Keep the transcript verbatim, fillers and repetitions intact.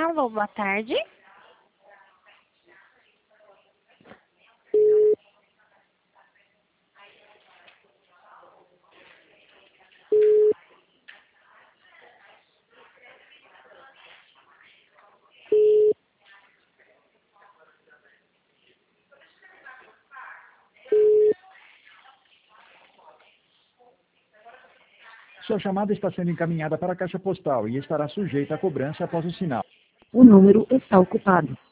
Alô, boa tarde. Sua chamada está sendo encaminhada para a caixa postal e estará sujeita a cobrança após o sinal. O número está ocupado.